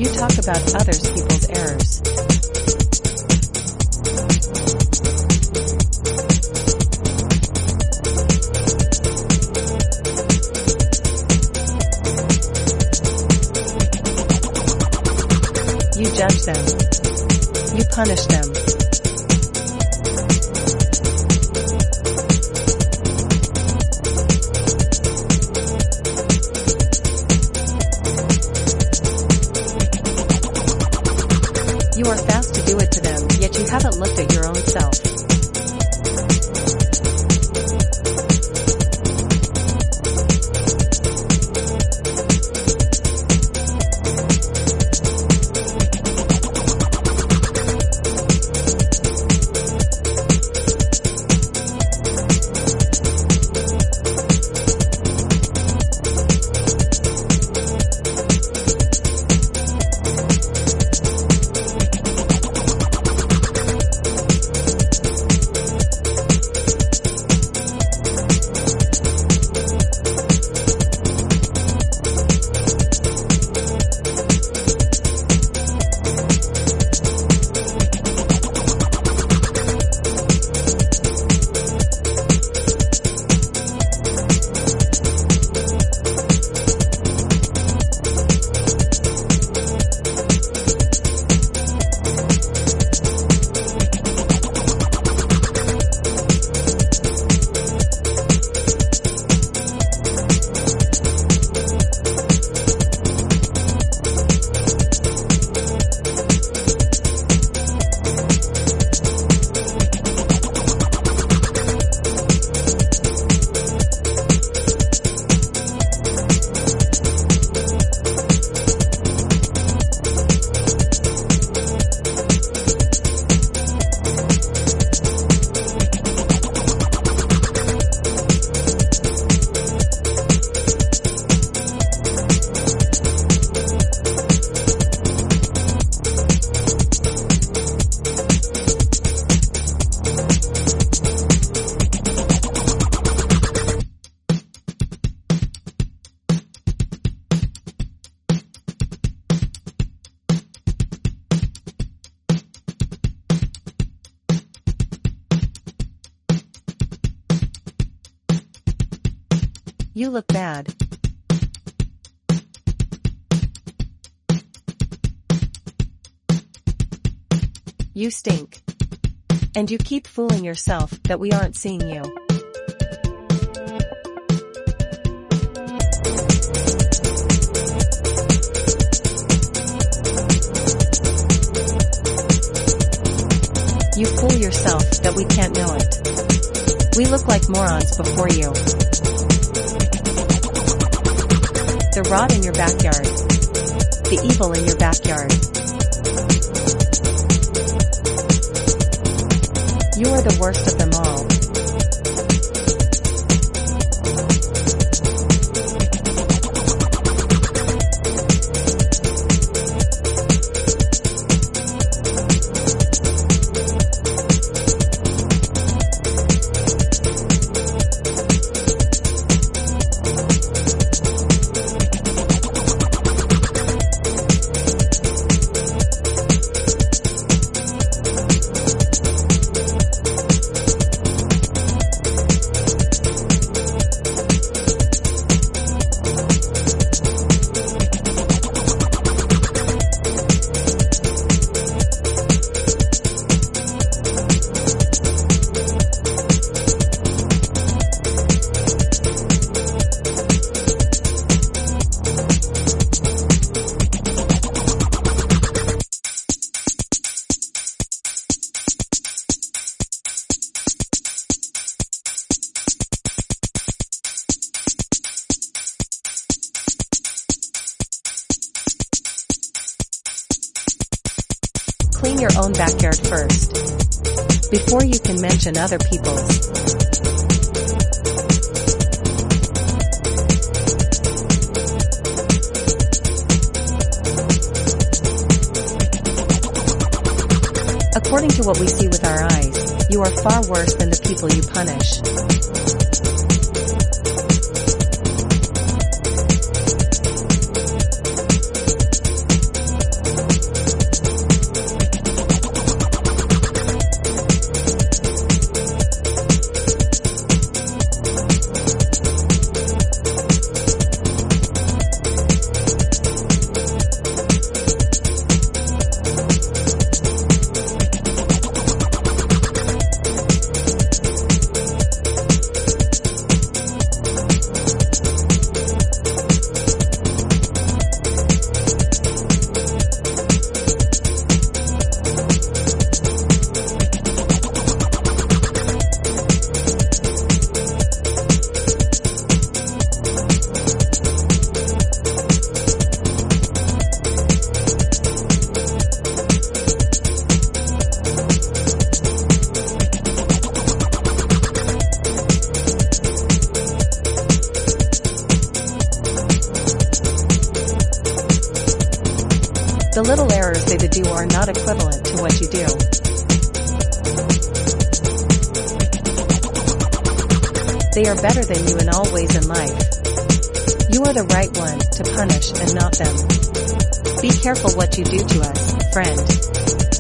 You talk about others people's errors. You judge them. You punish them. You are fast to do it to them, yet you haven't looked at your own self. You look bad. You stink. And you keep fooling yourself that we aren't seeing you. You fool yourself that we can't know it. We look like morons before you. The rot in your backyard. The evil in your backyard. You are the worst of them all. Clean your own backyard first, before you can mention other people's. According to what we see with our eyes, you are far worse than the people you punish. The little errors they do are not equivalent to what you do. They are better than you in all ways in life. You are the right one to punish and not them. Be careful what you do to us, friend.